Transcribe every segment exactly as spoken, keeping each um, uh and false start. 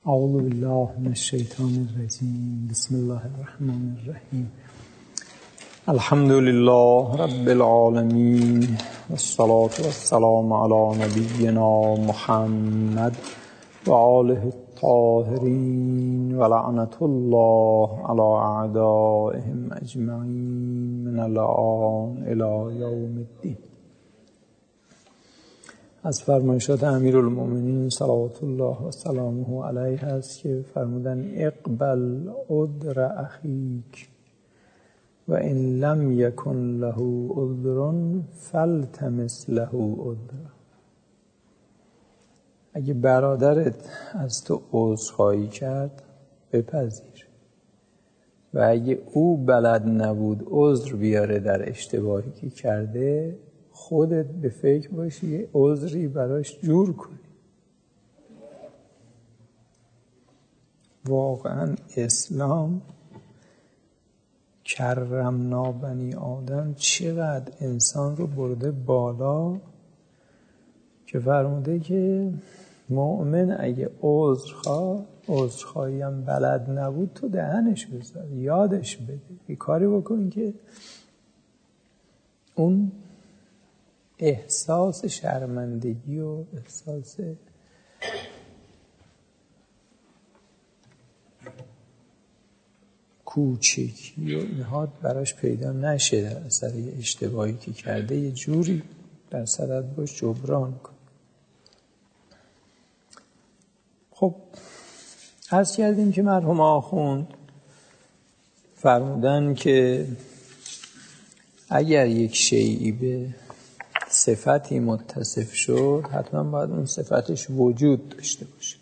اعوذ بالله من الشیطان الرجیم. بسم الله الرحمن الرحیم. الحمد لله رب العالمین والصلاة والسلام علی نبینا محمد و آله الطاهرین و لعنت الله علی اعدائهم اجمعین من الآن الی یوم الدین. از فرمایشات امیرالمؤمنین صلوات الله و سلامه علیه است که فرمودن اقبل عذر اخیک و ان لم یکن له عذر فالتمس له عذر. اگه برادرت از تو عذرخواهی کرد بپذیر و اگه او بلد نبود عذر بیاره در اشتباهی که کرده، خودت به فکر باشی یه عذری براش جور کنی. واقعا اسلام کرمنا بنی آدم چقدر انسان رو برده بالا که فرموده که مؤمن اگه عذرخواه عذرخواهی هم بلد نبود تو دهنش بذار، یادش بده، یه کاری بکن که اون احساس شرمندگی و احساس کوچکی و اینها براش پیدا نشه در اثر یه اشتباهی که کرده، یه جوری در صدد باش جبران کن. خب عرض کردیم که مرحوم آخوند فرمودن که اگر یک شیئی به صفتی متصف شد حتما باید اون صفتش وجود داشته باشه.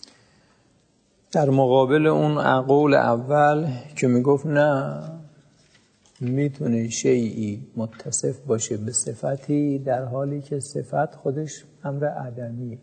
در مقابل اون قول اول که میگفت نه، میتونه شیئی متصف باشه به صفتی در حالی که صفت خودش امر عدمیه.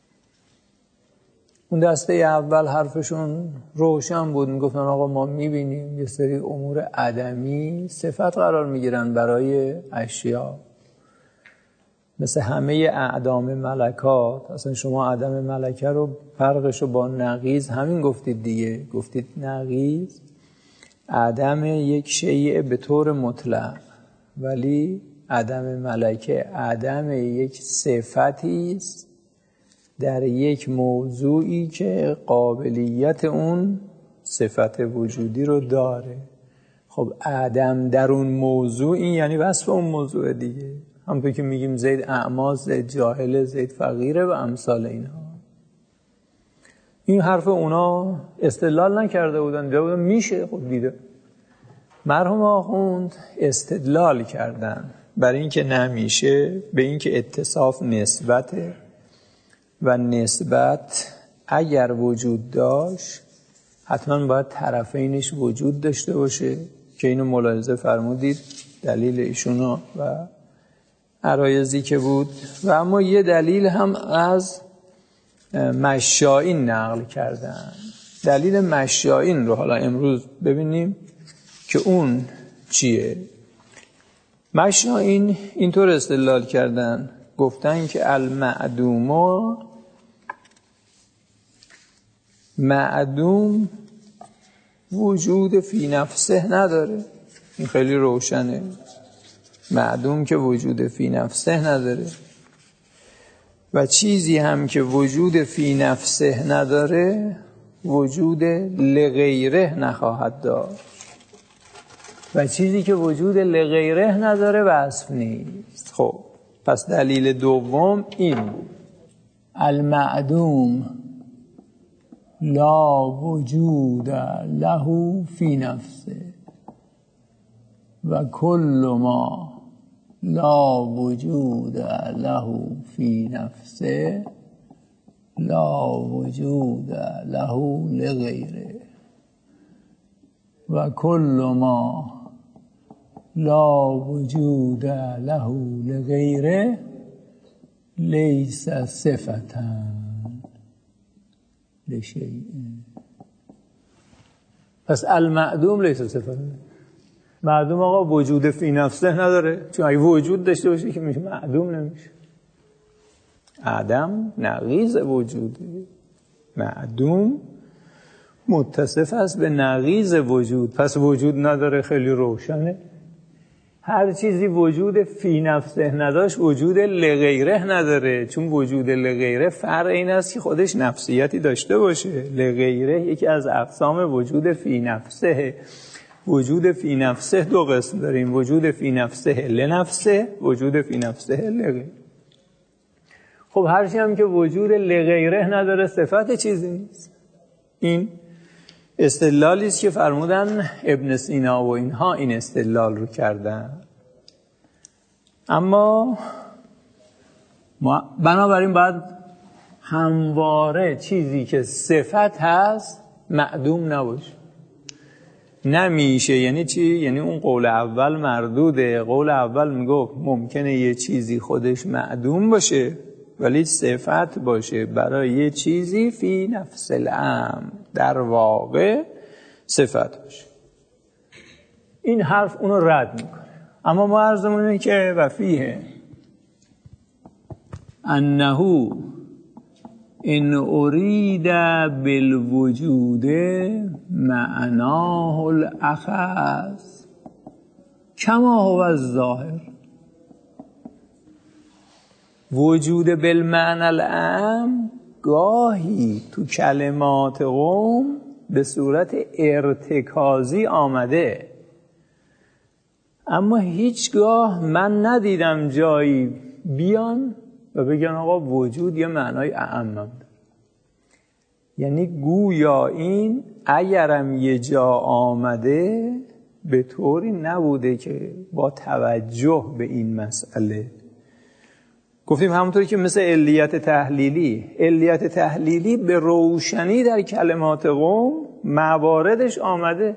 اون دسته اول حرفشون روشن بود، میگفتن آقا ما میبینیم یه سری امور عدمی صفت قرار میگیرن برای اشیا، مثل همه اعدام ملکات. اصلا شما عدم ملکه رو فرقش رو با نقیض همین گفتید دیگه، گفتید نقیض عدم یک شیء به طور مطلق، ولی عدم ملکه عدم یک صفتی است در یک موضوعی که قابلیت اون صفت وجودی رو داره. خب عدم در اون موضوع این یعنی وصف اون موضوع دیگه، همونطور که میگیم زید اعما، زید جاهله، زید فقیره و امثال اینها. این حرف اونا استدلال نکرده بودن، دیده بودن میشه. خب دیده مرحوم آخوند استدلال کردن برای اینکه نمیشه، به اینکه اتصاف نسبته و نسبت اگر وجود داشت حتما باید طرفینش وجود داشته باشه که اینو ملاحظه فرمودید دلیل ایشونا و عرایضی که بود. و اما یه دلیل هم از مشائین نقل کردن. دلیل مشائین رو حالا امروز ببینیم که اون چیه. مشائین اینطور استدلال کردن، گفتن که المعدوم معدوم وجود فی نفسه نداره. این خیلی روشنه، معدوم که وجود فی نفسه نداره و چیزی هم که وجود فی نفسه نداره وجود لغیره نخواهد داشت و چیزی که وجود لغیره نداره وصف نیست. خب پس دلیل دوم این بود، المعدوم لا وجود له فی نفسه و کل ما لا وجود له فی نفسه لا وجود له لغیره و کل ما لا وجود له لغیره لیس صفتا لشیء. پس المعدوم لیس صفتا، معدوم آقا وجود فی نفسه نداره، چون اگه وجود داشته باشه که میشه معدوم نمیشه. عدم نقیض وجوده، معدوم متصف است به نقیض وجود، پس وجود نداره، خیلی روشنه. هر چیزی وجود فی نفسه نداشت وجود لغیره نداره، چون وجود لغیره فرع این است که خودش نفسیتی داشته باشه. لغیره یکی از اقسام وجود فی نفسه. وجود فی نفسه دو قسم داریم، وجود فی نفسه لنفسه، وجود فی نفسه لغیره. خب هرچی هم که وجود لغیره نداره صفت چیزی نیست. این استدلالی است که فرمودن ابن سینا و اینها این استدلال رو کردن. اما ما بنابراین باید همواره چیزی که صفت هست معدوم نباشه. نمیشه. یعنی چی؟ یعنی اون قول اول مردوده. قول اول میگفت ممکنه یه چیزی خودش معدوم باشه ولی صفت باشه برای یه چیزی فی نفس الامر، در واقع صفت باشه. این حرف اونو رد میکنه. اما ما عرضمون اینه که وفیه انه ان ارید بالوجود معناه الاخص کما هو الظاهر. وجود بالمعنى العام گاهی تو کلمات قوم به صورت ارتکازی آمده، اما هیچگاه من ندیدم جایی بیان و بگن آقا وجود یه معنای اعمم داره. یعنی گویا این اگرم یه جا آمده به طوری نبوده که با توجه به این مسئله. گفتیم همونطوری که مثل علیت تحلیلی، علیت تحلیلی به روشنی در کلمات قوم مواردش آمده.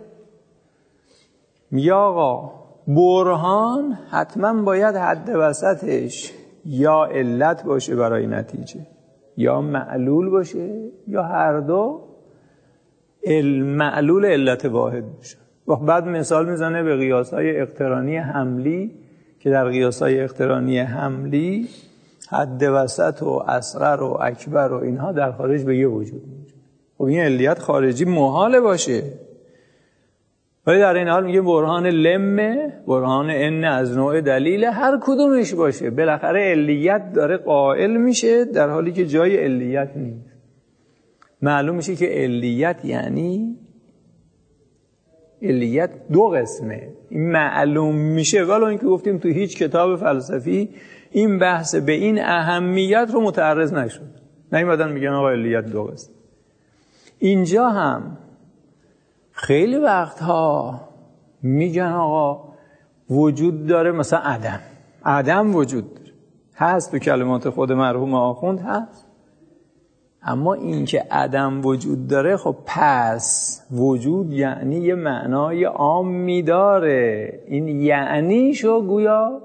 یا آقا برهان حتما باید حد وسطش یا علت باشه برای نتیجه، یا معلول باشه، یا هر دو معلول علت واحد باشه. و بعد مثال میزنه به قیاس‌های اقترانی حملی که در قیاس‌های اقترانی حملی حد وسط و اصغر و اکبر و اینها در خارج به یه وجود میشه. خب این علیت خارجی محاله باشه، ولی در این حال میگه برهان لمه، برهان ان از نوع دلیل، هر کدومش باشه بالاخره علیت داره قائل میشه در حالی که جای علیت نیست. معلوم میشه که علیت یعنی علیت دو قسمه. این معلوم میشه ولو اینکه گفتیم تو هیچ کتاب فلسفی این بحث به این اهمیت رو متعرض نشد. نیومدن میگن آقا علیت دو قسم. اینجا هم خیلی وقتها میگن آقا وجود داره، مثلا عدم عدم وجود داره، هست تو کلمات خود مرحوم آخوند هست. اما این که عدم وجود داره، خب پس وجود یعنی یه معنای عامی داره. این یعنی شو گویا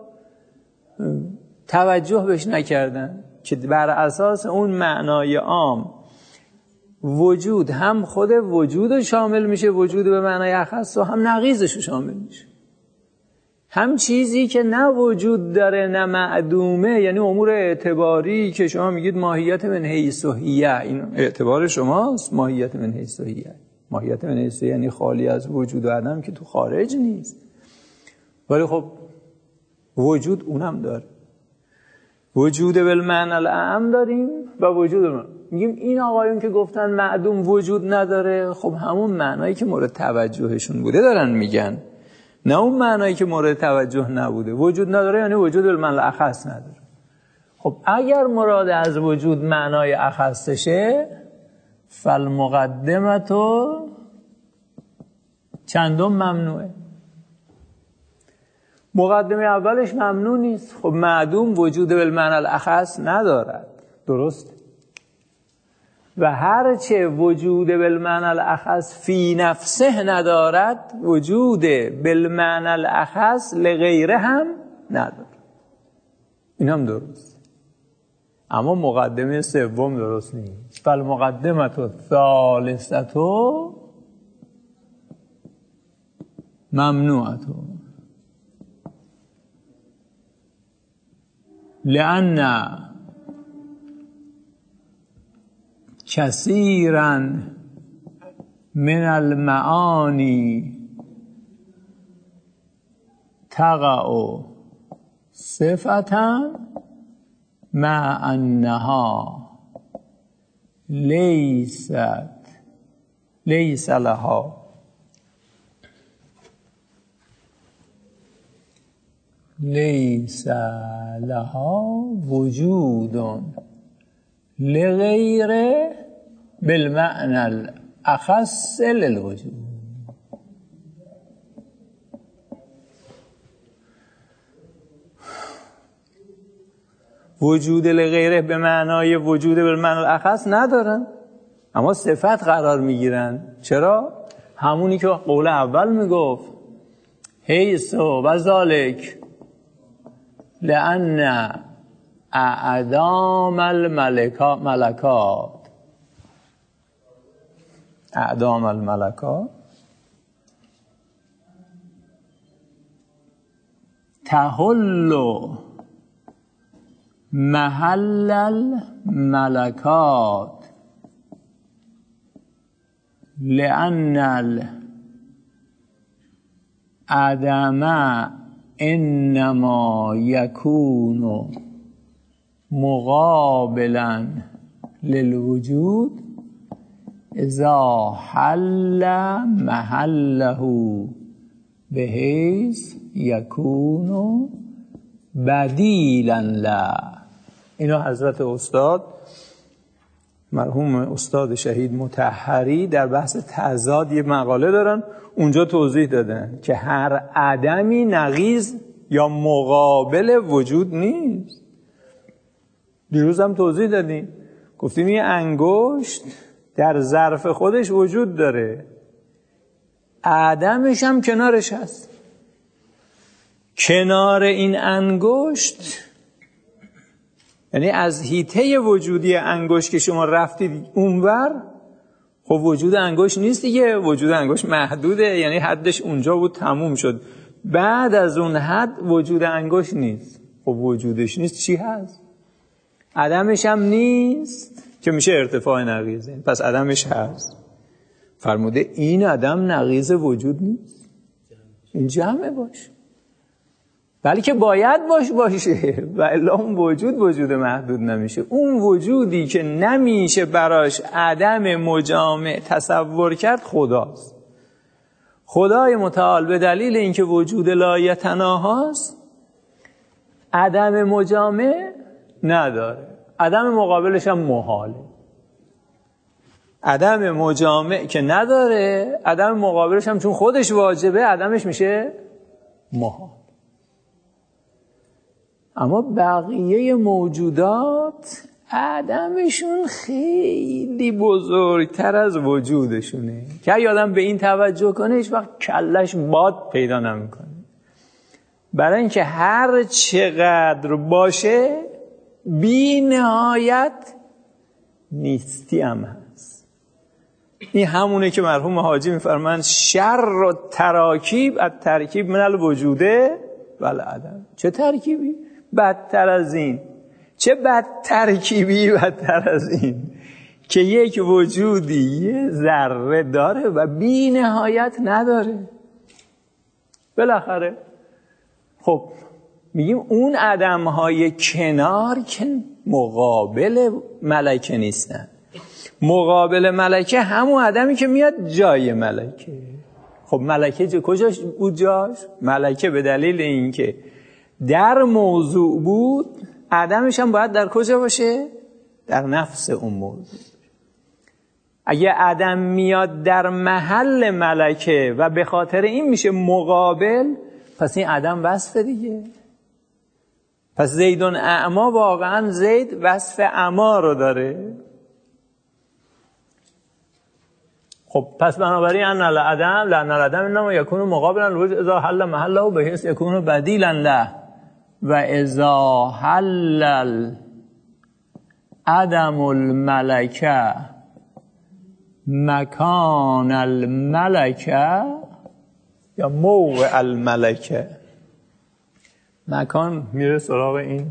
توجه بهش نکردن که بر اساس اون معنای عام وجود هم خود وجود شامل میشه، وجود به معنای اخص، و هم نقیضش شامل میشه. هم چیزی که نه وجود داره نه معدومه، یعنی امور اعتباری که شما میگید ماهیت من حیث هیه، این اعتبار شماست. ماهیت من حیث هیه، ماهیت من حیث هیه یعنی خالی از وجود و عدم که تو خارج نیست، ولی خب وجود اونم داره. وجود بالمعنى الاعم داریم و وجود بالمعنى. میگیم این آقایون که گفتن معدوم وجود نداره، خب همون معنایی که مورد توجهشون بوده دارن میگن، نه اون معنایی که مورد توجه نبوده. وجود نداره یعنی وجود بالمعنى الاخص نداره. خب اگر مراد از وجود معنای اخصشه، فالمقدمتو چندم ممنوعه. مقدمه اولش ممنوع نیست. خب معدوم وجود بالمعنى الاخص ندارد، درست؟ و هرچه وجود بالمعنى الاخص فی نفسه ندارد، وجود بالمعنى الاخص لغیره هم ندارد. این هم درست. اما مقدمه سوم درست نیست. فالمقدمه الثالثه ممنوعه، لأن کثیرا من المعانی تقع صفتا مع انها لیست لیس لها لیس لها وجود لغیر بالمعنى الاخص للوجود. وجود لغیره به معنای وجود بالمعنى الاخص ندارن، اما صفت قرار میگیرن. چرا؟ همونی که قول اول میگفت حیث و ذالک لأن اعدام الملکات اعدام الملکات تحل محل الملکات لأن العدم انما یکون مقابلا للوجود اذا حل محله بحیث یکون بدیلا له. اینا حضرت استاد مرحوم استاد شهید مطهری در بحث تضاد یه مقاله دارن، اونجا توضیح دادن که هر عدمی نقیض یا مقابل وجود نیست. دیروز هم توضیح دادیم، گفتیم یه انگشت در ظرف خودش وجود داره، عدمش هم کنارش هست. کنار این انگشت یعنی از حیطه وجودی انگشت که شما رفتید اونور، خب وجود انگشت نیست دیگه، وجود انگشت محدوده، یعنی حدش اونجا بود تموم شد. بعد از اون حد وجود انگشت نیست. خب وجودش نیست چی هست؟ عدمش هم نیست که میشه ارتفاع نقیضه، پس عدمش هست. فرموده این عدم نقیض وجود نیست، این جمعه باشه، بلکه باید باش باشه و الا اون وجود وجود محدود نمیشه. اون وجودی که نمیشه براش عدم مجامع تصور کرد خداست. خدای متعال به دلیل اینکه وجود لا یتناهاست عدم مجامع نداره، عدم مقابلش هم محاله. عدم مجامع که نداره، عدم مقابلش هم چون خودش واجبه عدمش میشه محال. اما بقیه موجودات عدمشون خیلی بزرگتر از وجودشونه که اگه آدم به این توجه کنه هیچ وقت کلش باد پیدا نمیکنه. برای اینکه هر چقدر باشه بی نهایت نیستی هم هست. این همونه که مرحوم حاجی میفرمند شر و تراکیب از ترکیب من الوجوده والعدم. چه ترکیبی؟ بدتر از این. چه بد ترکیبی بدتر از این که یک وجودی یه ذره داره و بی نهایت نداره. بالاخره خب میگیم اون عدم‌های کنار که مقابل ملکه نیستن. مقابل ملکه همون عدمی که میاد جای ملکه. خب ملکه کجاش بود جاش؟ ملکه به دلیل اینکه در موضوع بود عدمش هم باید در کجا باشه؟ در نفس اون موضوع. اگه عدم میاد در محل ملکه و به خاطر این میشه مقابل، پس این عدم وصف دیگه. پس زیدون اعما واقعا زید وصف اعما رو داره. خب پس بنابراین ان العدم لان العدم انما یکون مقابلا للوجود اذا حل محله بحیث یکون بدیلا له و اذا حل عدم الملکه مکان الملکه یا موقع الملکه. مکان میره سراغ این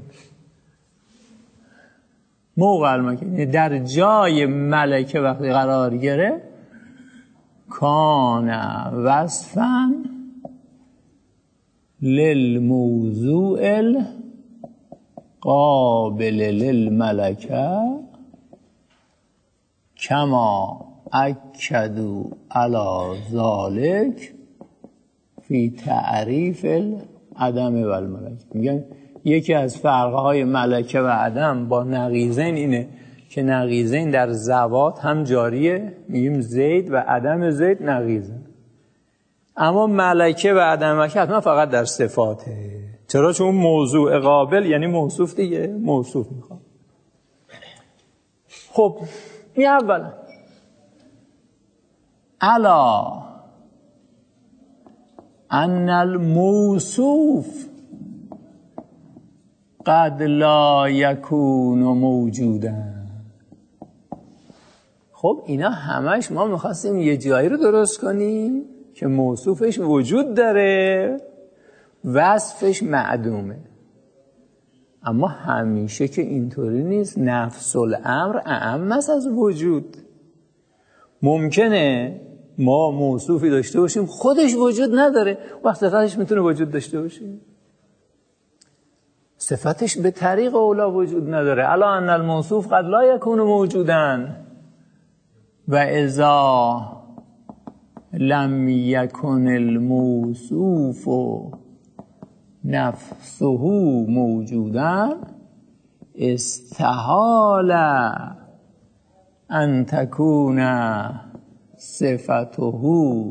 موقع الملکه، در جای ملکه وقتی قرار گرفت کان وصفا للموضوع قابل للملکه کما اکدوا علی ذلک فی تعریف العدم و الملکه. میگن یکی از فرقهای ملکه و عدم با نقیضین اینه که نقیضین در ذوات هم جاریه، میگیم زید و عدم زید نقیضه، اما ملکه و عدم ملکه حتما فقط در صفاته. چرا؟ چون موضوع قابل یعنی موصوف دیگه، موصوف میخواد. خب این اولا الا ان الموصوف قد لا یکون موجودا. خب اینا همش ما میخواستیم یه جایی رو درست کنیم که موصوفش وجود داره، وصفش معدومه. اما همیشه که اینطوری نیست. نفس الامر اعم است از وجود. ممکنه ما موصوفی داشته باشیم خودش وجود نداره، وقت صفتش میتونه وجود داشته باشه. صفتش به طریق اولا وجود نداره. الا ان الموصوف قد لا یکون موجودا و اذا لم یکن الموصوف نفسه موجودا استحال ان تكون صفته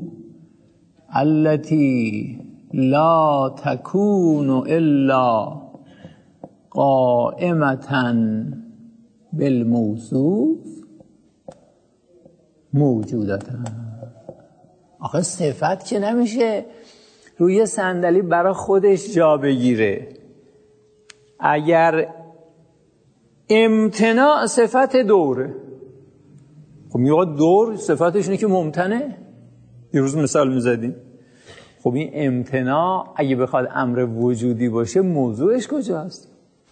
التي لا تكون الا قائمة بالموصوف موجودتا. آخه صفت که نمیشه روی صندلی برای خودش جا بگیره. اگر امتناع صفت دوره، خب میگه دور صفتش اینه که ممتنه. یه روز مثال میزدیم. خب این امتناع اگه بخواد امر وجودی باشه موضوعش کجاست؟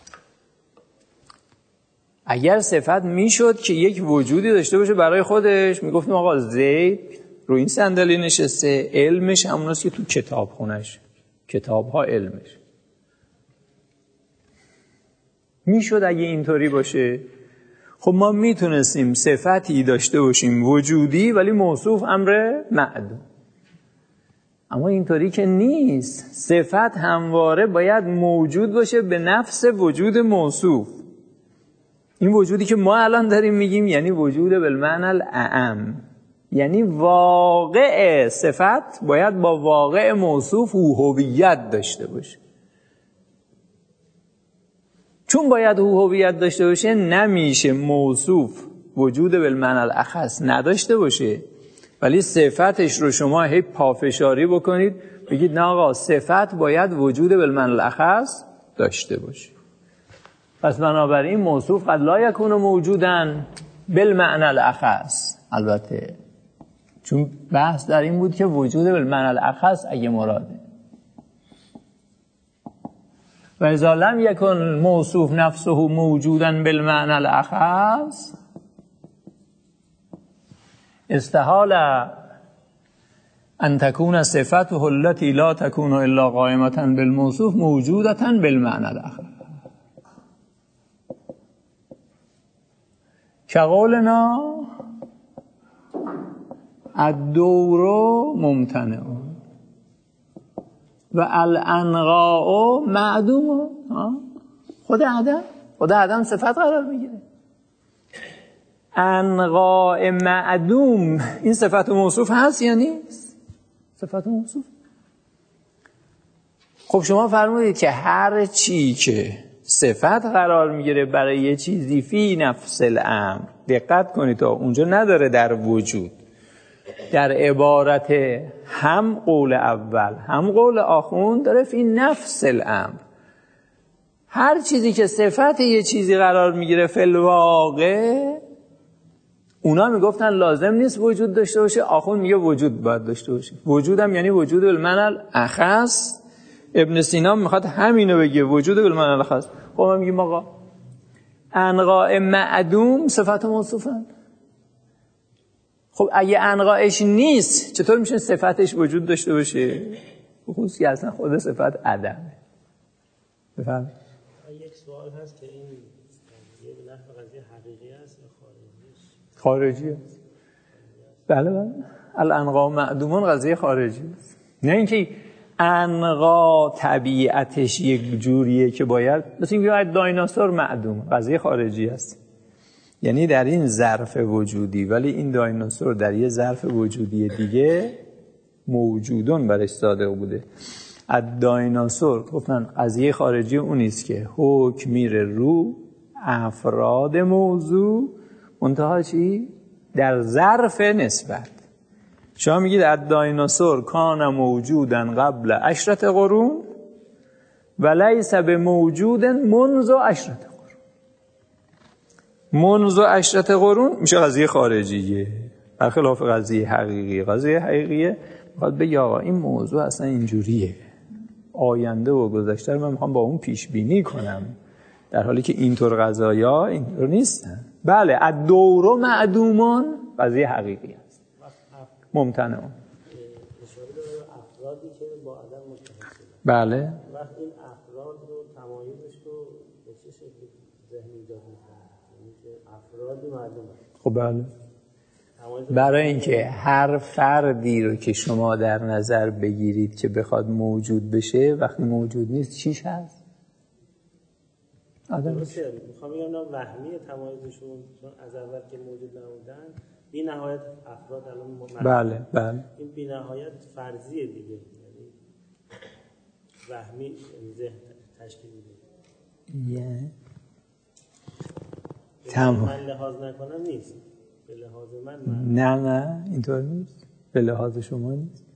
اگر صفت میشد که یک وجودی داشته باشه برای خودش، میگفتیم آقا زید رو این صندلی نشسته، علمش هموناست که تو کتاب خونش، کتاب ها علمش. میشد اگه اینطوری باشه. خب ما میتونستیم صفتی داشته باشیم وجودی ولی موصوف امر معدوم. اما اینطوری که نیست. صفت همواره باید موجود باشه به نفس وجود موصوف. این وجودی که ما الان داریم میگیم یعنی وجود بالمعنی الاعم، یعنی واقع صفت باید با واقع موصوف هویت داشته باشه. چون باید هویت داشته باشه نمیشه موصوف وجود بالمعنی الاخص نداشته باشه ولی صفتش رو شما هی پافشاری بکنید بگید نه آقا صفت باید وجود بالمعنی الاخص داشته باشه. پس بنابراین موصوف قد لا یکون موجودا بالمعنی الاخص. البته چون بحث در این بود که وجود بالمعنی الاخص اگه مراده. و اذا لم یکن موصوف نفسه موجودا بالمعنی الاخص استحال ان تكون صفته التي لا تكون الا قائمة بالموصوف موجودة بالمعنى الاخر. كقولنا الدور ممتنع و الانقاء معدوم. خود عدم خود عدم صفت قرار میگیره. انقاء معدوم این صفت موصوف هست یا نیست؟ صفت موصوف. خب شما فرمودید که هر چی که صفت قرار میگیره برای یه چیزی فی نفس الامر، دقت کنید تا اونجا نداره در وجود، در عبارت هم قول اول هم قول آخون داره فی نفس الامر. هر چیزی که صفت یه چیزی قرار میگیره فی الواقع، اونا میگفتن لازم نیست وجود داشته باشه، آخون میگه وجود باید داشته باشه. وجودم یعنی وجود بالمعنی الاخص. ابن سینا میخواد همینو بگه، وجود بالمعنی الاخص. خب ما میگیم آقا انقاء معدوم صفت موصوفن. خب اگه انقاش نیست چطور میشه صفتش وجود داشته باشه؟ خصوصی که اصلا خود صفت عدمه. بفهم؟ یک سوال هست که این یه نحو قضیه حقیقی است یا خارجی است؟ خارجی است. بله بله. الانقا معدومون قضیه خارجی است. نه اینکه انقا طبیعتش یک جوریه که باید مثل اینکه دایناسور معدوم، قضیه خارجی است. یعنی در این ظرف وجودی، ولی این دایناسور در یه ظرف وجودی دیگه موجودون برش صادق بوده. از دایناسور گفتن قضیه خارجی اون نیست که حکم میره رو افراد موضوع، منتها چی؟ در ظرف نسبت. شما میگید از دایناسور کان موجودن قبل عشرت قرون و لیس به موجود منذ عشرت قرون. منذ عشرت قرون میشه قضیه خارجیه، برخلاف قضیه حقیقی. قضیه حقیقیه میخواد بگه آقا این موضوع اصلا اینجوریه، آینده و گذشته رو من میخوام با اون پیش بینی کنم، در حالی که اینطور قضایا اینطور نیستن. بله از دور معدومان قضیه حقیقی است، ممتنع اون اشاره داره افرادی که با عدم متحد. بله وقت این افراد رو تمایزش رو به چه شکلی ذهن ایجاد میکنه؟ یعنی که افرادی معلومه. خب بله، برای اینکه هر فردی رو که شما در نظر بگیرید که بخواد موجود بشه، وقتی موجود نیست چیش هست؟ آدم درسته. میخوام بگم وهمی تمایزشون، چون از اول که موجود نبودن بی نهایت افراد الان موجود. بله بله. این بی نهایت فرضیه دیگه، یعنی وهمی ذهن تشکیل میده. یه تمام. من لحاظ نکنم نیست. به لحاظ من, من نه نه اینطور نیست، به لحاظ شما نیست.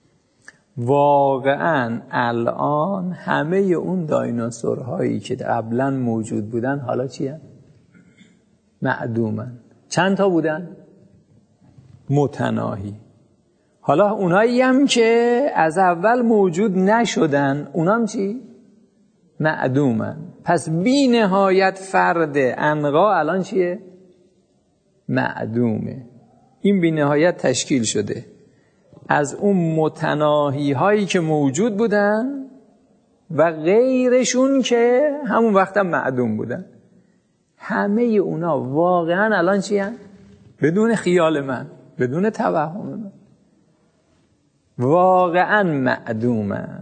واقعا الان همه اون دایناسورهایی که قبلا موجود بودن حالا چی هست؟ معدومن. چند تا بودن؟ متناهی. حالا اونایی هم که از اول موجود نشدن اونام چی؟ معدومن. پس بی نهایت فرد انقا الان چیه؟ معدومه. این بی نهایت تشکیل شده از اون متناهی هایی که موجود بودن و غیرشون که همون وقت هم معدوم بودن. همه اونا واقعا الان چی هن؟ بدون خیال من، بدون توهم من، واقعا معدومن.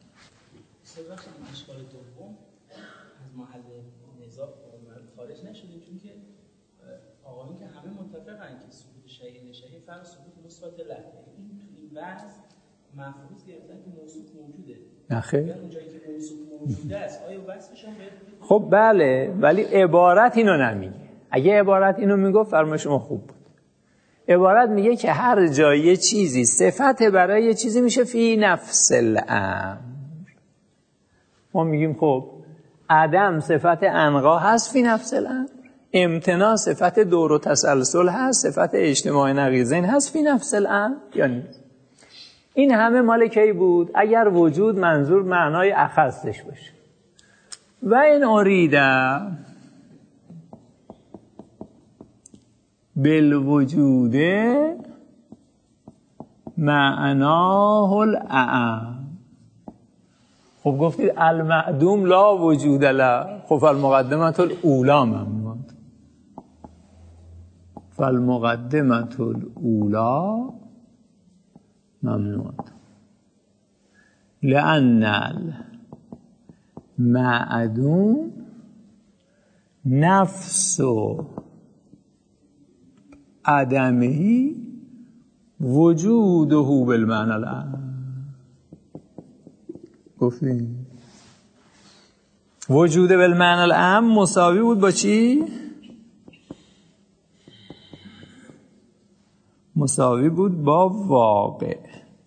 خارج نشدیم چون که آقایون که همه متفقن که ثبوت شیء نشئی فرق ثبوت مثبت له. این تو این بحث مفروض گرفتن که موصوف موجوده. نخیر. اون جایی که موصوف موجوده است آیا وصفش هم به؟ خب بله، ولی عبارت اینو نمیگه. اگه عبارت اینو میگفت فرمای شما خوب بود. عبارت میگه که هر جای چیزی صفت برای یه چیزی میشه فی نفس الامر. ما میگیم خب عدم صفت انقا هست فی نفس الامر، امتناع صفت دور و تسلسل هست، صفت اجتماع نقیضین هست فی نفس الامر یا نیست؟ این همه مال کی بود؟ اگر وجود منظور معنای اخصش باشه. و این اریده بالوجود معناه الاعم. خب گفتید المعدوم لا وجود له، خب فالمقدمة الاولی ممنوع. فالمقدمة الاولی ممنوع لأن المعدوم نفس عدمه وجوده بالمعنى العام. گفتیم وجود بالمعنى العام مساوی بود با چی؟ مساوی بود با واقع،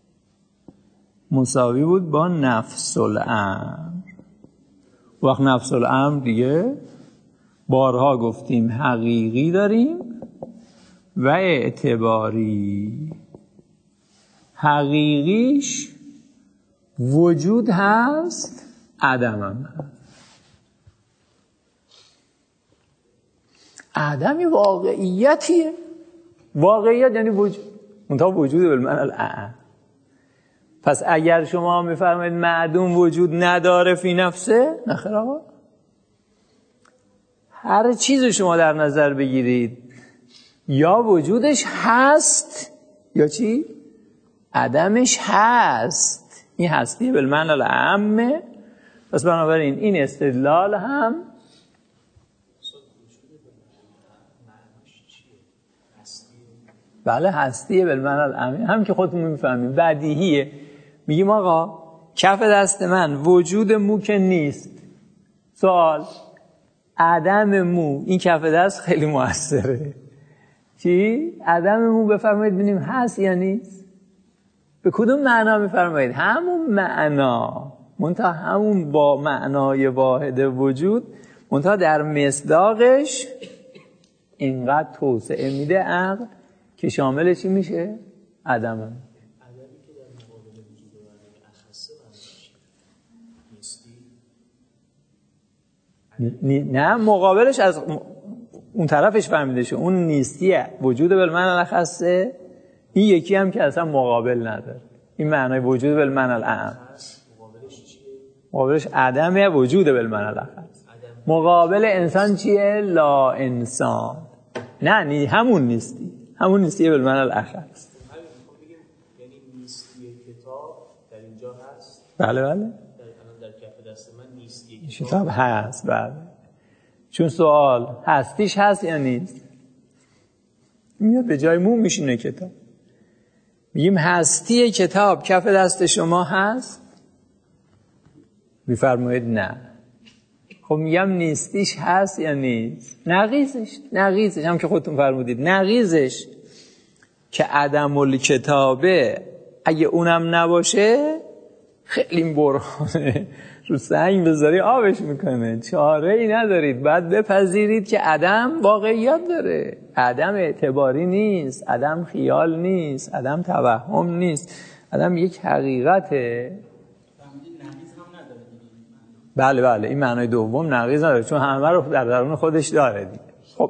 مساوی بود با نفس الامر. وقت نفس الامر دیگه بارها گفتیم حقیقی داریم و اعتباری. حقیقیش وجود هست، عدم هم هست. عدمی واقعیتیه، واقعیت یعنی وجود، منتها وجود بالمعنی الاعم. پس اگر شما میفرمایید معدوم وجود نداره فی نفسه، نخیر آقا، هر چیز شما در نظر بگیرید یا وجودش هست یا چی؟ عدمش هست. این هستی بالمعنی الاعم. پس بنابراین این استدلال هم بله هستیه بالمعنی الاعم، هم که خودتون میفهمید بدیهیه. میگیم آقا کف دست من وجود مو که نیست. سوال عدم مو این کف دست خیلی موثره. چی؟ عدم مو بفرمایید ببینیم هست یا نیست؟ به کدوم معنا میفرمایید؟ همون معنا، منتها همون با معنای واحد وجود، منتها در مصداقش اینقدر توسعه میده عقل که شامل چی میشه؟ عدم. عدمی که در مقابل وجود و اخصه نیستی؟ نه مقابلش از اون طرفش فهمیده شه، اون نیستیه وجود بالمعنی الاخصه. این یکی هم که اصلا مقابل نداره. این معنای وجود بالمعنی الاعم. مقابلش چیه؟ مقابلش عدم وجود بالمعنی الاخص. مقابل انسان چیه؟ لا انسان. نه نی همون نیستی، همون نیستی بالمعنی الاخص. همین میخوام بگم یعنی نیستی کتاب در اینجا هست. بله بله. در الان در کف دست من نیستی کتاب, کتاب هست. بله. چون سوال هستیش هست یا نیست؟ میاد به جای مو میشینه کتاب. میگیم هستی کتاب کف دست شما هست؟ میفرمایید نه. خب میگم نیستیش هست یا نیست؟ نقیزش نقیزش هم که خودتون فرمودید، نقیزش که عدم الکتابه اگه اونم نباشه خیلی برهانه، رو سنگ بذاری آبش میکنه، چاره ای ندارید، باید بپذیرید که عدم واقعیت داره، عدم اعتباری نیست، عدم خیال نیست، عدم توهم نیست، عدم یک حقیقته. بله بله این معنای دوم نقیض نداره، چون همه رو در درون خودش داره دیگه. خب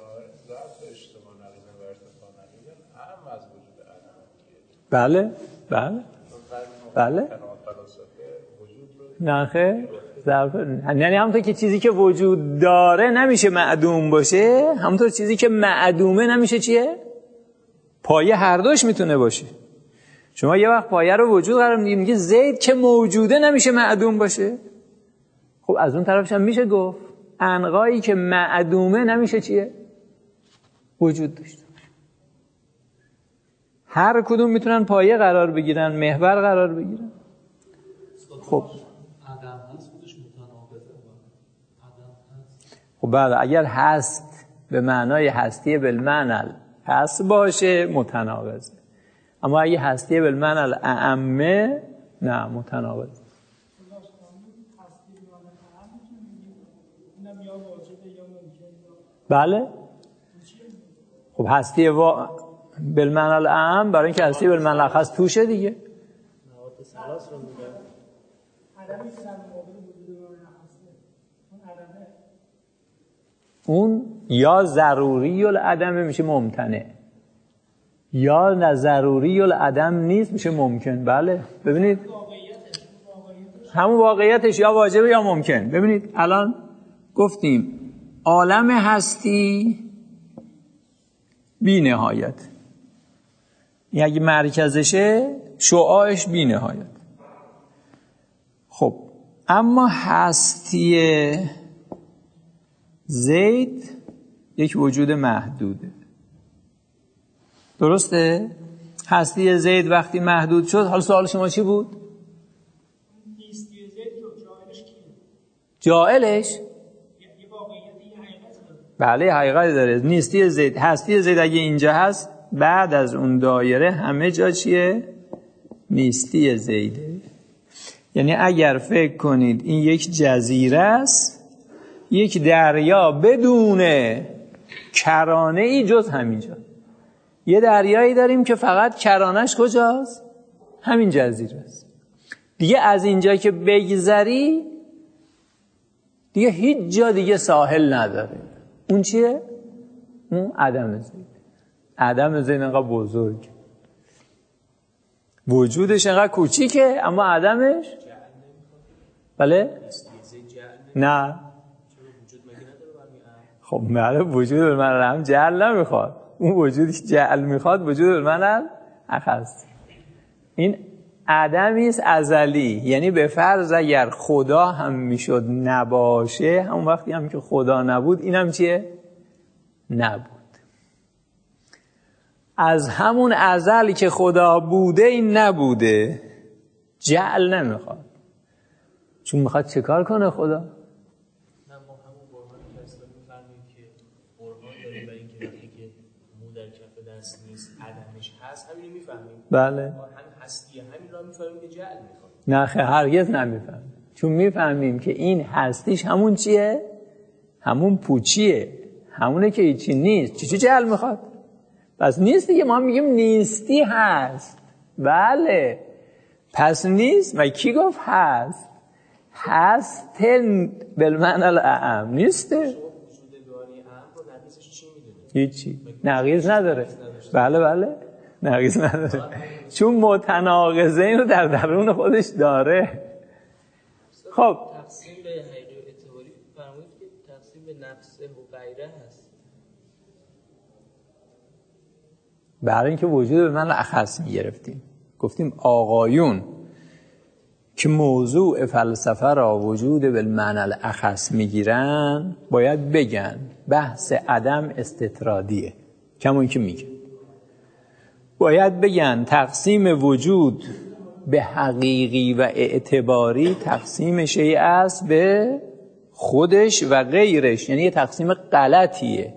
بله بله بله نه خیر ظرف، یعنی همونطور که چیزی که وجود داره نمیشه معدوم باشه، همونطور چیزی که معدومه نمیشه چیه؟ پایه هر دوش میتونه باشه. شما یه وقت پایه رو وجود قرار میدید، میگه زید که موجوده نمیشه معدوم باشه. خب از اون طرفش هم میشه گفت عنقایی که معدومه نمیشه چیه؟ وجود داشته. هر کدوم میتونن پایه قرار بگیرن، محور قرار بگیرن. خب عدم هست خودش متناقضه. عدم هست. خب بله اگر هست به معنای هستی بالمعنى هست باشه متناقضه، اما اگه هستی بالمعنى الاعمه نه متناقضه. بله خب هستی و بالمعنى الاعم برای اینکه هستی بالمعنى الاخص توشه دیگه. مواد ثلاث رو میگه. عدمی که در مقابل وجود الاخصه اون عدمه، اون یا ضروری العدم میشه ممتنع، یا نه ضروری العدم نیست میشه ممکن. بله ببینید همون واقعیتش یا واجبه یا ممکن. ببینید الان گفتیم عالم هستی بی نهایت، این اگه مرکزشه شعاعش بی نهایت. خب اما هستی زید یک وجود محدوده، درسته؟ هستی زید وقتی محدود شد، حالا سوال شما چی بود؟ نیستی زید رو جایلش کیه؟ جائلش؟ یه واقعیت یه حقیقت داره. بله حقیقت داره. نیستی زید، هستی زید اگه اینجا هست، بعد از اون دایره همه جا چیه؟ نیستی زیده. یعنی اگر فکر کنید این یک جزیره است، یک دریا بدون کرانه ای جز همینجا. یه دریایی داریم که فقط کرانش کجاست؟ همین جزیره است. دیگه از اینجا که بگذری دیگه هیچ جا دیگه ساحل نداره. اون چیه؟ اون عدم زید. عدم زید اینقدر بزرگ، وجودش اینقدر کوچیکه اما عدمش بله نه. خب بله وجود المنع هم جعل نمیخواد، اون وجودش جعل میخواد، وجود المنع اخص. این عدمی است ازلی، یعنی به فرض اگر خدا هم میشد نباشه، همون وقتی هم که خدا نبود اینم چیه؟ نبود. از همون ازلی که خدا بوده این نبوده، جعل نمیخواد. چون میخواد چه کار کنه خدا؟ نه ما همون برهانی که اصلا میفهمیم که برهان داریم برای اینکه وقتی که مو در کف دست نیست عدمش هست، همین رو میفهمیم. بله. ما هم هستیه همین رو میفهمیم که جعل میخواد. نه خیلی هرگز نمیفهمیم. چون میفهمیم که این هستیش همون چیه؟ همون پوچیه، همونه که هیچی نیست. چی چی جعل میخواد؟ پس نیست دیگه، ما میگیم نیستی هست. بله پس نیست. و کی گفت هست؟ هست بالمعنی الاعم نیسته. وجود داری اعم رو نقیصش چی میدونه؟ هیچی نقیص نداره. بله بله نقیص نداره، چون متناقضین رو در درون خودش داره. خب تقسیم به حقیقی و اعتباری فرمودید که تقسیم به نفسه و غیره هست. برای اینکه وجود به من اخص میگرفتیم، گفتیم آقایون که موضوع فلسفه را وجود بالمعنی الاخص میگیرن باید بگن بحث عدم استطرادیه، کما اینکه میگن باید بگن تقسیم وجود به حقیقی و اعتباری تقسیم شیء است به خودش و غیرش، یعنی یه تقسیم غلطیه.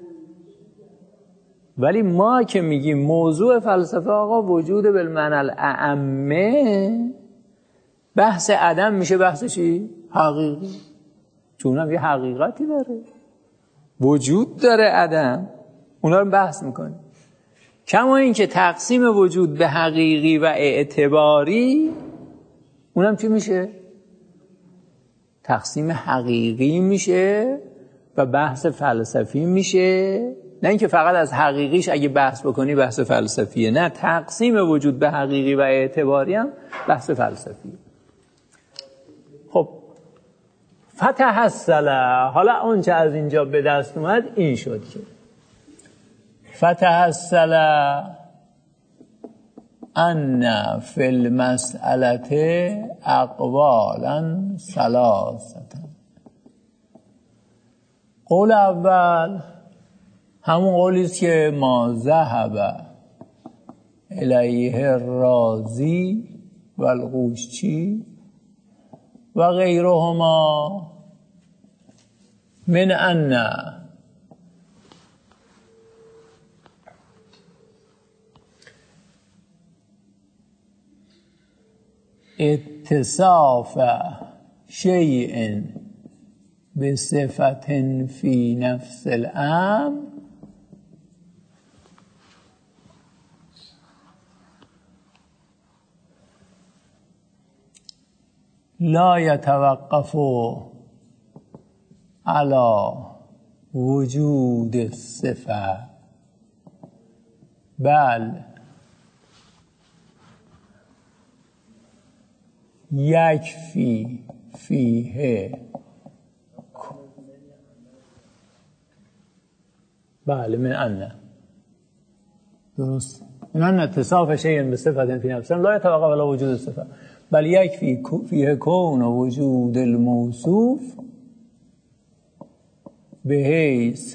ولی ما که میگیم موضوع فلسفه آقا وجود بالمعنی الاعمه، بحث عدم میشه بحث چی؟ حقیقی، چون هم یه حقیقتی داره، وجود داره عدم، اونا رو بحث میکنیم. کما این که تقسیم وجود به حقیقی و اعتباری اونم چی میشه؟ تقسیم حقیقی میشه و بحث فلسفی میشه. نه اینکه فقط از حقیقیش اگه بحث بکنی بحث فلسفیه، نه، تقسیم وجود به حقیقی و اعتباری هم بحث فلسفیه. خب فتحصل، حالا اون چه از اینجا به دست اومد این شد که فتحصل ان فی المسئله اقوالا ثلاثه. قول اول همون قولی است که ما ذهب الیه الرازی و القوشچی و غیرهما من ان اتصاف شیء بصفت فی نفس الامر لا يتوقف على وجود الصفه بل یکفی فیه. بله من ان درست من ان اتصاف شیء بصفت فی نفسه لا يتوقف على وجود الصفه بل یکفی فیه کون وجود الموصوف بحیث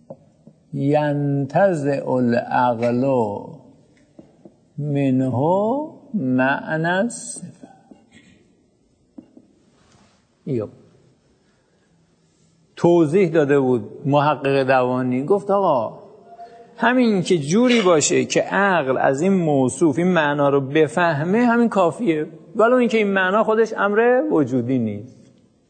ینتزع العقل منه معنی الصفه. ایو توضیح داده بود محقق دوانی، گفت آقا همین که جوری باشه که عقل از این موصوف این معنا رو بفهمه همین کافیه، ولو اینکه این معنا خودش امر وجودی نیست.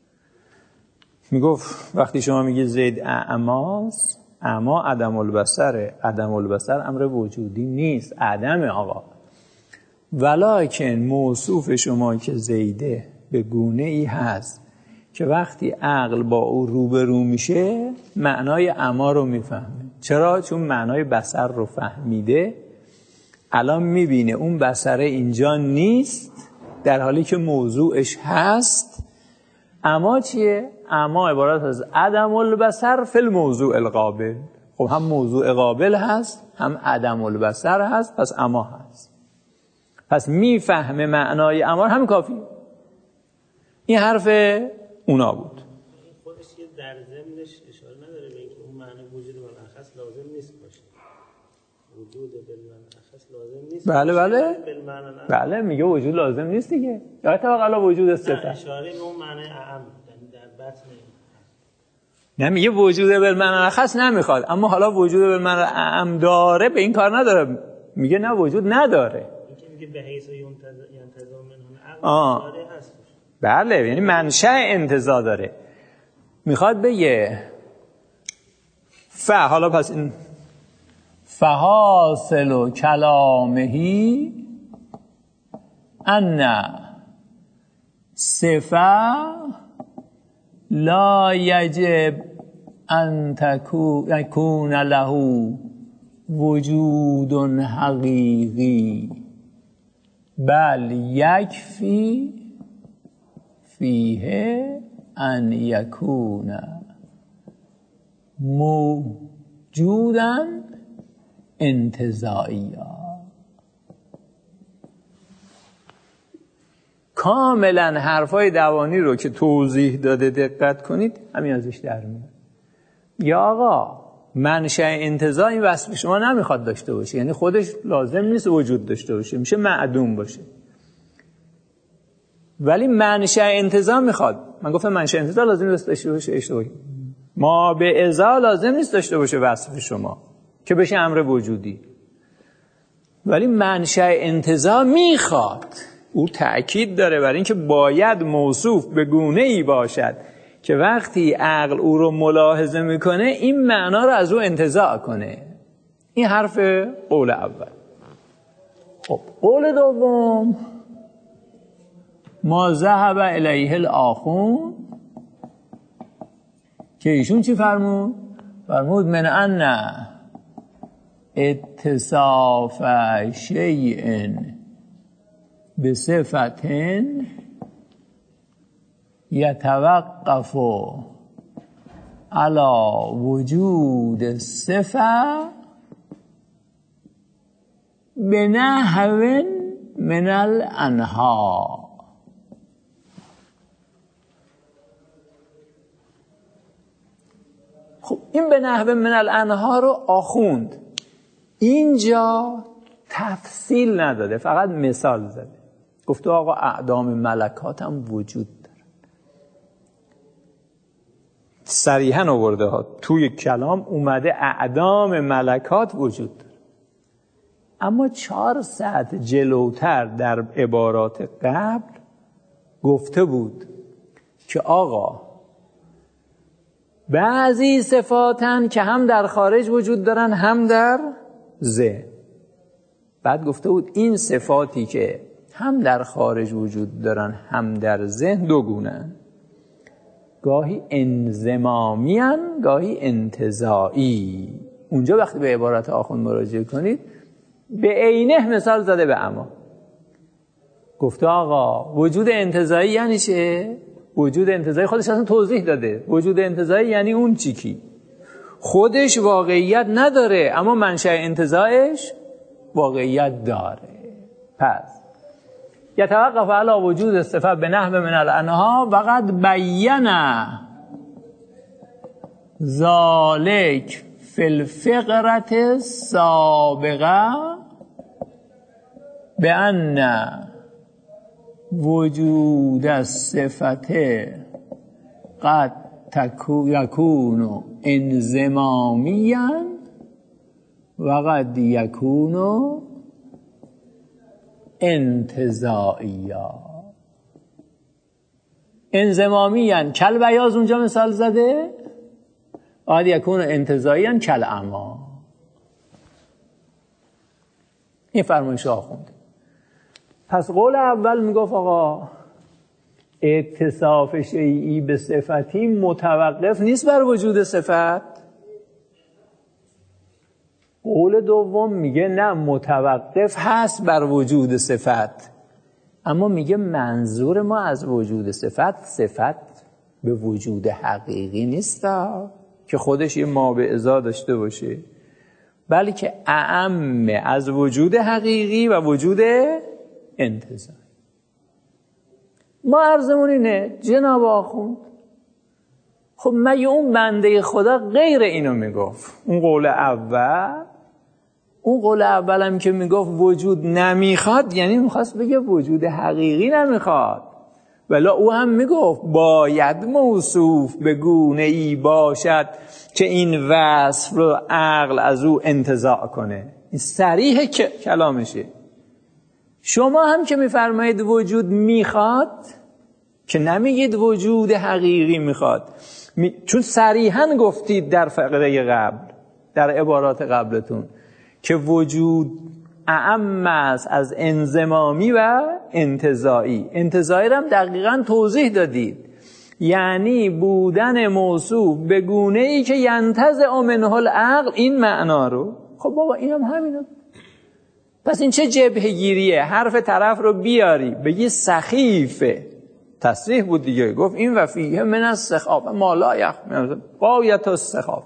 میگفت وقتی شما میگی زید اعماست، اعما عدم البصره، عدم البصر امر وجودی نیست، عدم آقا. ولکن موصوف شما که زیده به گونه ای هست که وقتی عقل با او روبرو میشه معنای عما رو میفهمه. چرا؟ چون معنای بصر رو فهمیده. الان میبینه اون بصره اینجا نیست در حالی که موضوعش هست. اما چیه؟ اما عبارت از عدم البصر فی الموضوع القابل. خب هم موضوع قابل هست هم عدم البصر هست، پس اما هست. پس میفهمه معنای اما، هم کافی. این حرف اونا بود. خودش یه در ضمنش اشاره نداره به اینکه اون معنی وجود بالأخص لازم نیست باشه. وجود بالأخص لازم نیست. بله بله. بالمعنی بله میگه وجود لازم نیست دیگه. یا طبق علا وجود صفت. اشاره به اون معنی اعم در بطن. نه میگه وجود بالمعنی خاص نمیخواد، اما حالا وجود بالمعنی اعم داره، به این کار نداره. میگه نه وجود نداره. این که میگه به حیث ینتظر منه آه عقل هست. بله، یعنی منشأ انتزاع داره. میخواد بگه ف حالا پس این فحاصل کلامهی ان صفه لا یجب ان تکون له وجود حقیقی بل یکفی فیه ان یکون موجودا انتزاعیا. کاملا حرفای دوانی رو که توضیح داده دقت کنید، همین ازش در میاد. یا آقا منشأ انتزاع این وصف شما نمیخواد داشته باشه، یعنی خودش لازم نیست وجود داشته باشه، میشه معدوم باشه. ولی منشأ انتزاع میخواد. من گفتم منشأ انتزاع لازم نیست داشته باشه، اشتباهی. ما به ازا لازم نیست داشته باشه وصف شما که بشه امر وجودی. ولی منشأ انتزاع میخواد. او تأکید داره بر این که باید موصوف به گونه ای باشد که وقتی عقل او رو ملاحظه میکنه این معنا رو از او انتزاع کنه. این حرف قول اول. خب قول دوم ما ذهب الیه الاخون، که ایشون چی فرمود؟ فرمود من ان اتصاف شیء بصفت یتوقف علی وجود الصفه بنحو من الانها. خب این به نحو من الانها رو آخوند اینجا تفصیل نداده، فقط مثال زده. گفته آقا اعدام ملکات هم وجود داره. صریحاً آورده ها، توی کلام اومده اعدام ملکات وجود داره. اما چهار سطح جلوتر در عبارات قبل گفته بود که آقا بعضی صفاتن که هم در خارج وجود دارن هم در ذهن. بعد گفته بود این صفاتی که هم در خارج وجود دارن هم در ذهن دو گونه‌اند. گاهی انضمامی ان، گاهی انتزاعی. اونجا وقتی به عبارت آخوند مراجعه کنید به عینه مثال زده به اما. گفته آقا وجود انتزاعی یعنی چه؟ وجود انتزاعی خودش اصلا توضیح داده. وجود انتزاعی یعنی اون چی کی خودش واقعیت نداره اما منشأ انتزاعش واقعیت داره. پس یتوقف علی وجود الصفه بنحو من الانها وقد بین ذالک فی الفقرة السابقه بأن وجود الصفت قد یکون انضمامیا و قد یکون انتزاعیا. انضمامیا کل بیاض اونجا مثال زده، و قد یکون انتزاعیا کل اما. این فرمایش آخونده. پس قول اول میگفت آقا اتصاف شیئی به صفتی متوقف نیست بر وجود صفت. قول دوم میگه نه، متوقف هست بر وجود صفت، اما میگه منظور ما از وجود صفت صفت به وجود حقیقی نیست که خودش یه ما به ازا داشته باشه، بلکه اعم از وجود حقیقی و وجود انتزاعی. ما عرضمون اینه جناب آخوند، خب مگه اون بنده خدا غیر اینو میگفت؟ اون قول اول، اون قول اولم که میگفت وجود نمیخواد، یعنی میخواست بگه وجود حقیقی نمیخواد. ولی او هم میگفت باید موصوف به گونه ای باشد که این وصف رو عقل از او انتزاع کنه. این صریح کلامشه. شما هم که میفرمایید وجود میخواد، که نمیگید وجود حقیقی میخواد، می... چون صریحاً گفتید در فقره قبل، در عبارات قبلتون، که وجود اعم است از انضمامی و انتزاعی. انتزاعی رو هم دقیقاً توضیح دادید، یعنی بودن موصوف به گونه ای که ینتزع منه العقل، این معنا رو. خب بابا این هم همینه. پس این چه جبهه گیریه؟ حرف طرف رو بیاری بگی سخیفه، تصریح بود دیگه، گفت این وفیه من السخاف ما لا یخفی غایت السخاف،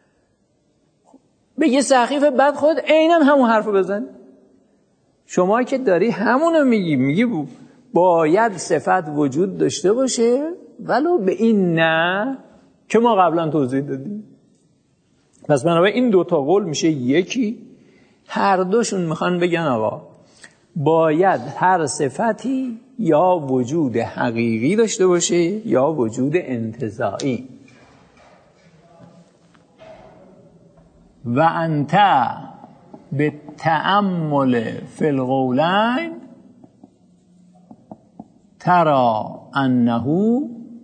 بگی سخیفه، بعد خود عیناً همون حرف رو بزن. شما که داری همونو میگی، میگی باید صفت وجود داشته باشه ولو به این نه که ما قبلا توضیح دادیم. پس بنابراین این دوتا قول میشه یکی. هر دوشون میخوان بگن آقا باید هر صفتی یا وجود حقیقی داشته باشه یا وجود انتزاعی. و انت به تأمل فی القولین ترا انه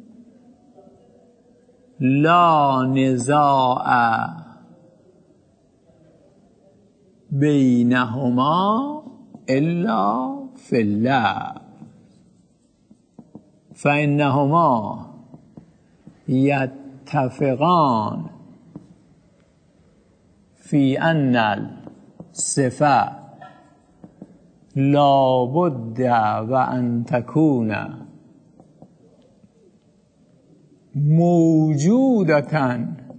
لا نزاع بینهما الا فی اللفظ فانهما یتفقان فی ان الصفه لا بد و ان تکون موجودتا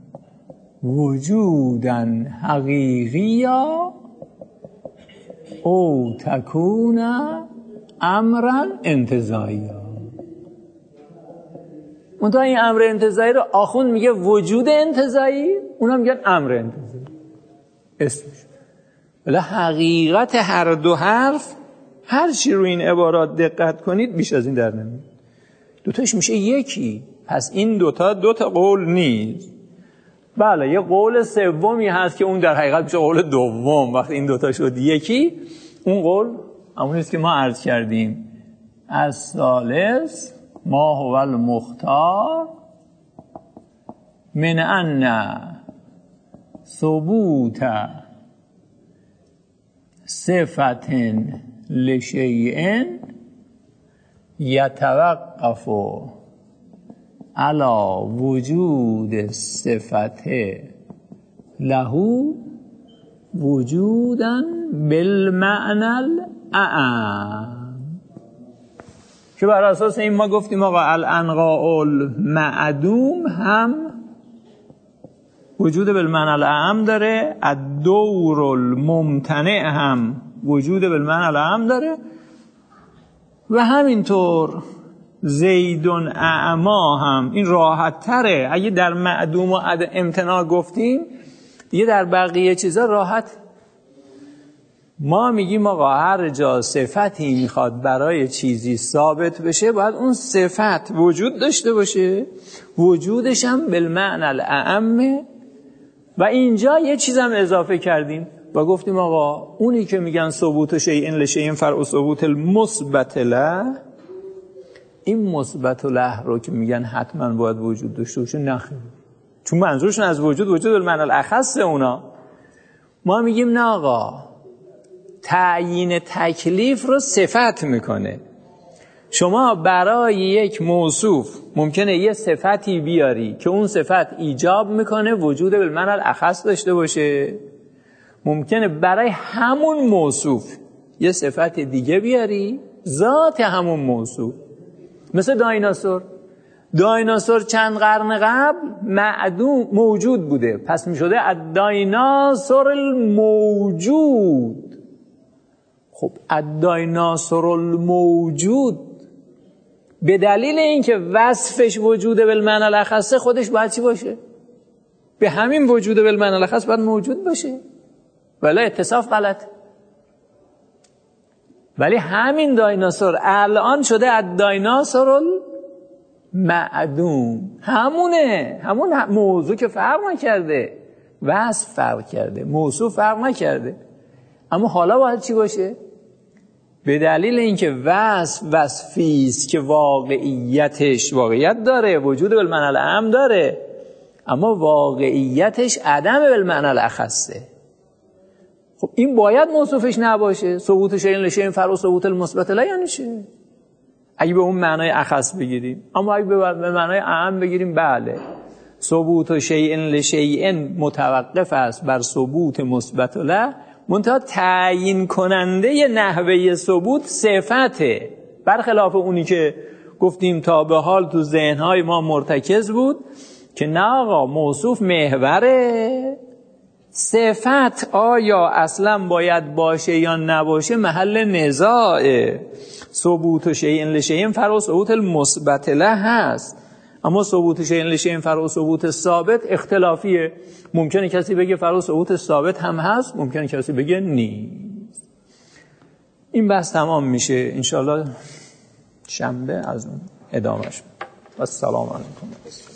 وجودا حقیقیا او تکون امرا انتزاعیا. منتها این امر انتزاعی رو آخوند میگه وجود انتزاعی، اونا میگن امر انتزاعی اسمش. ولی حقیقت هر دو حرف، هر چی رو این عبارات دقت کنید بیش از این در نمیاد. دوتاش میشه یکی. پس این دوتا دوتا قول نیست. بله یه قول سومی هست که اون در حقیقت میشه قول دوم. وقتی این دوتا شد یکی، اون قول همون است که ما عرض کردیم از ثالث ما هو المختار من ان ثبوت صفت لشیء یتوقف علی وجود صفت له وجودا بالمعنى الاعم، که بر اساس این ما گفتیم آقا الانقاء المعدوم هم وجود بالمعنى الاعم داره، الدور الممتنع هم وجود بالمعنى الاعم داره، و همینطور زیدون اعما هم. این راحت تره. اگه در معدوم و امتناع گفتیم دیگه در بقیه چیزا راحت. ما میگیم آقا هر جا صفتی میخواد برای چیزی ثابت بشه باید اون صفت وجود داشته باشه، وجودش هم بالمعنى الاعم. و اینجا یه چیزم اضافه کردیم و گفتیم آقا اونی که میگن ثبوت شیء لشیء فرع ثبوت المثبت له، این مثبت له رو که میگن حتما باید وجود داشته باشه نخیر، چون منظورشون از وجود وجود بالمعنى الاخص اونا. ما میگیم نه آقا تعیین تکلیف رو صفت میکنه. شما برای یک موصوف ممکنه یه صفتی بیاری که اون صفت ایجاب میکنه وجود بالمعنی الاخص داشته باشه، ممکنه برای همون موصوف یه صفت دیگه بیاری ذات همون موصوف. مثل دایناسور. دایناسور چند قرن قبل معدوم موجود بوده، پس می شده الدایناسور الموجود. خب الدایناسور الموجود به دلیل اینکه وصفش وجوده بالمعنی الاخص خودش باید چی باشه؟ به همین وجوده بالمعنی الاخص باید موجود باشه، ولی اتصاف غلط. ولی همین دایناسور الان شده الدایناسور المعدوم. همونه، همون موضوع که فرق نکرده، وصف فرق کرده، موضوع فرق نکرده، اما حالا باید چی باشه؟ به دلیل اینکه وصف وصفی است که واقعیتش واقعیت داره، وجود بالمعنی العام داره، اما واقعیتش عدم بالمعنی الاخصه. خب این باید موصوفش نباشه. ثبوت شیء لشیء فرع ثبوت المثبت له یعنی چه؟ اگه به اون معنای اخص بگیریم، اما اگه به معنای اعم بگیریم بله، ثبوت شیء لشیء متوقف است بر ثبوت مثبت له، منتها تعیین کننده نحوه ثبوت صفته، برخلاف اونی که گفتیم تا به حال تو ذهنهای ما مرتکز بود که نه آقا موصوف محوره، صفت آیا اصلا باید باشه یا نباشه محل نزاعه. ثبوت شیء لشیء فرع ثبوت المثبت له هست، اما ثبوت شیء لشیء فرع ثبوت ثابت اختلافیه. ممکنه کسی بگه فرع ثبوت ثابت هم هست، ممکنه کسی بگه نیست. این بحث تمام میشه انشالله شنبه از اون ادامهش. و السلام علیکم.